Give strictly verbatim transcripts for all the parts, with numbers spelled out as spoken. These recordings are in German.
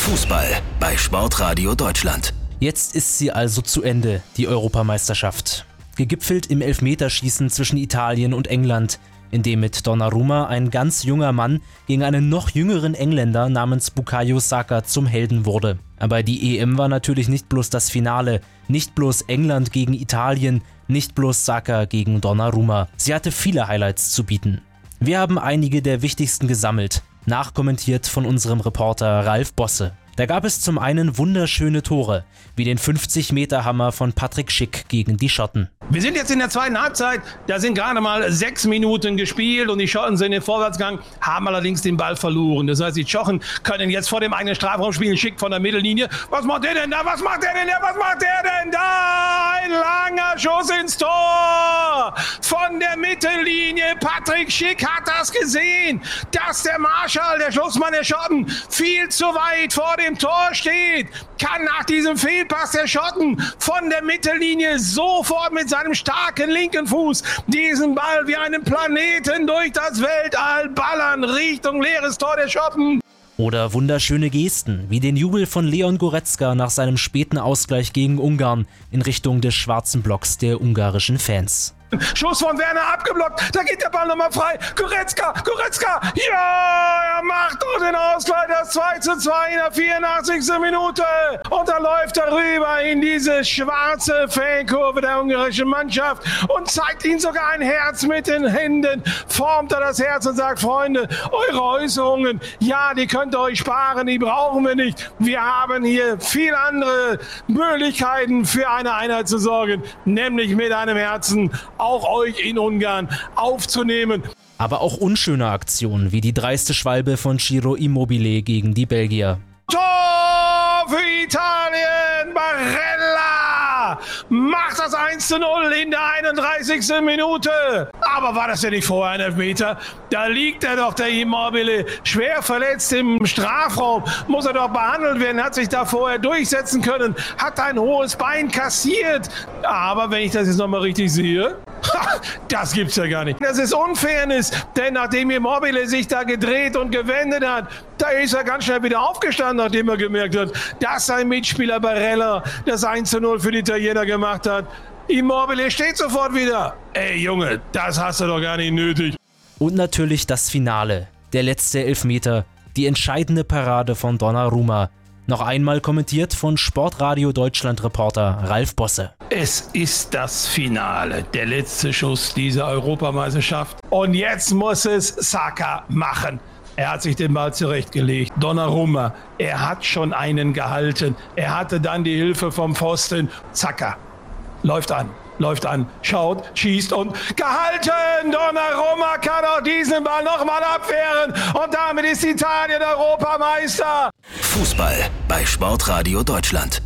Fußball bei Sportradio Deutschland. Jetzt ist sie also zu Ende, die Europameisterschaft. Gegipfelt im Elfmeterschießen zwischen Italien und England, in dem mit Donnarumma ein ganz junger Mann gegen einen noch jüngeren Engländer namens Bukayo Saka zum Helden wurde. Aber die E M war natürlich nicht bloß das Finale, nicht bloß England gegen Italien, nicht bloß Saka gegen Donnarumma. Sie hatte viele Highlights zu bieten. Wir haben einige der wichtigsten gesammelt, nachkommentiert von unserem Reporter Ralf Bosse. Da gab es zum einen wunderschöne Tore, wie den fünfzig-Meter-Hammer von Patrick Schick gegen die Schotten. Wir sind jetzt in der zweiten Halbzeit, da sind gerade mal sechs Minuten gespielt und die Schotten sind im Vorwärtsgang, haben allerdings den Ball verloren. Das heißt, die Schotten können jetzt vor dem eigenen Strafraum spielen, Schick von der Mittellinie. Was macht der denn da? Was macht der denn da? Was macht der denn da? Ein langer Schuss ins Tor von der Mittellinie. Patrick Schick hat das gesehen, dass der Marschall, der Schlussmann der Schotten, viel zu weit vor dem Tor steht. Kann nach diesem Fehlpass der Schotten von der Mittellinie sofort mit seinem starken linken Fuß diesen Ball wie einen Planeten durch das Weltall ballern Richtung leeres Tor der Schotten. Oder wunderschöne Gesten, wie den Jubel von Leon Goretzka nach seinem späten Ausgleich gegen Ungarn in Richtung des schwarzen Blocks der ungarischen Fans. Schuss von Werner abgeblockt, da geht der Ball nochmal frei. Goretzka, Goretzka, ja, er macht doch den Ausgleich, das zwei zu zwei in der vierundachtzigsten Minute. Und da läuft er rüber in diese schwarze Fankurve der ungarischen Mannschaft und zeigt ihnen sogar ein Herz mit den Händen, formt er das Herz und sagt, Freunde, eure Äußerungen, ja, die könnt ihr euch sparen, die brauchen wir nicht. Wir haben hier viel andere Möglichkeiten für eine Einheit zu sorgen, nämlich mit einem Herzen auch euch in Ungarn aufzunehmen. Aber auch unschöne Aktionen, wie die dreiste Schwalbe von Ciro Immobile gegen die Belgier. Tor für Italien! Barella macht das eins zu null in der einunddreißigsten Minute. Aber war das denn nicht vorher ein Elfmeter? Da liegt er doch, der Immobile, schwer verletzt im Strafraum. Muss er doch behandelt werden, hat sich da vorher durchsetzen können, hat ein hohes Bein kassiert. Aber wenn ich das jetzt nochmal richtig sehe, das gibt's ja gar nicht. Das ist Unfairness, denn nachdem Immobile sich da gedreht und gewendet hat, da ist er ganz schnell wieder aufgestanden, nachdem er gemerkt hat, dass sein Mitspieler Barella das eins zu null für die Italiener gemacht hat. Immobile steht sofort wieder. Ey Junge, das hast du doch gar nicht nötig. Und natürlich das Finale, der letzte Elfmeter, die entscheidende Parade von Donnarumma. Noch einmal kommentiert von Sportradio Deutschland-Reporter Ralf Bosse. Es ist das Finale, der letzte Schuss dieser Europameisterschaft. Und jetzt muss es Saka machen. Er hat sich den Ball zurechtgelegt. Donnarumma, er hat schon einen gehalten. Er hatte dann die Hilfe vom Pfosten. Saka, läuft an. Läuft an, schaut, schießt und gehalten! Donnarumma kann auch diesen Ball nochmal abwehren und damit ist Italien Europameister! Fußball bei Sportradio Deutschland.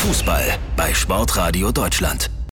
Fußball bei Sportradio Deutschland.